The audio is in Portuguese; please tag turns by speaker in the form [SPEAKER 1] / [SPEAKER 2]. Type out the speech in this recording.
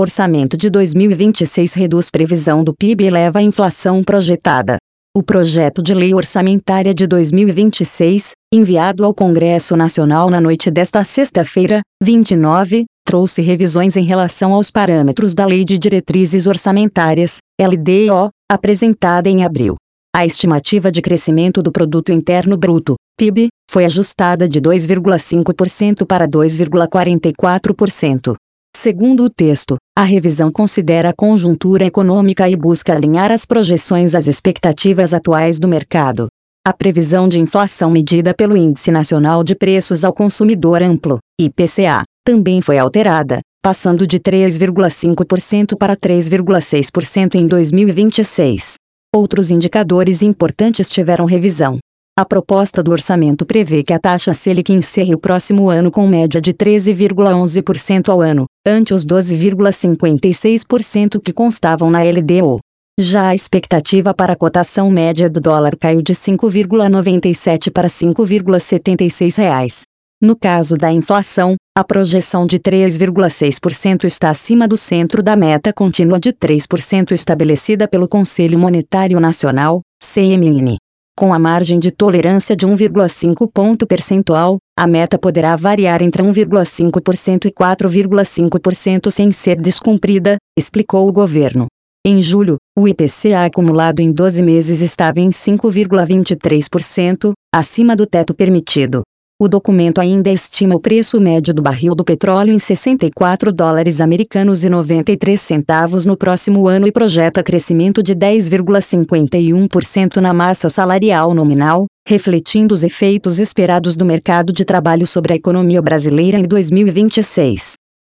[SPEAKER 1] Orçamento de 2026 reduz previsão do PIB e eleva a inflação projetada. O projeto de lei orçamentária de 2026, enviado ao Congresso Nacional na noite desta sexta-feira, 29, trouxe revisões em relação aos parâmetros da Lei de Diretrizes Orçamentárias, LDO, apresentada em abril. A estimativa de crescimento do Produto Interno Bruto, PIB, foi ajustada de 2,5% para 2,44%. Segundo o texto, a revisão considera a conjuntura econômica e busca alinhar as projeções às expectativas atuais do mercado. A previsão de inflação medida pelo Índice Nacional de Preços ao Consumidor Amplo, IPCA, também foi alterada, passando de 3,5% para 3,6% em 2026. Outros indicadores importantes tiveram revisão. A proposta do orçamento prevê que a taxa Selic encerre o próximo ano com média de 13,11% ao ano, ante os 12,56% que constavam na LDO. Já a expectativa para a cotação média do dólar caiu de 5,97 para R$ 5,76. No caso da inflação, a projeção de 3,6% está acima do centro da meta contínua de 3% estabelecida pelo Conselho Monetário Nacional, CMN. Com a margem de tolerância de 1,5 ponto percentual, a meta poderá variar entre 1,5% e 4,5% sem ser descumprida, explicou o governo. Em julho, o IPCA acumulado em 12 meses estava em 5,23%, acima do teto permitido. O documento ainda estima o preço médio do barril do petróleo em $64,93 no próximo ano e projeta crescimento de 10,51% na massa salarial nominal, refletindo os efeitos esperados do mercado de trabalho sobre a economia brasileira em 2026.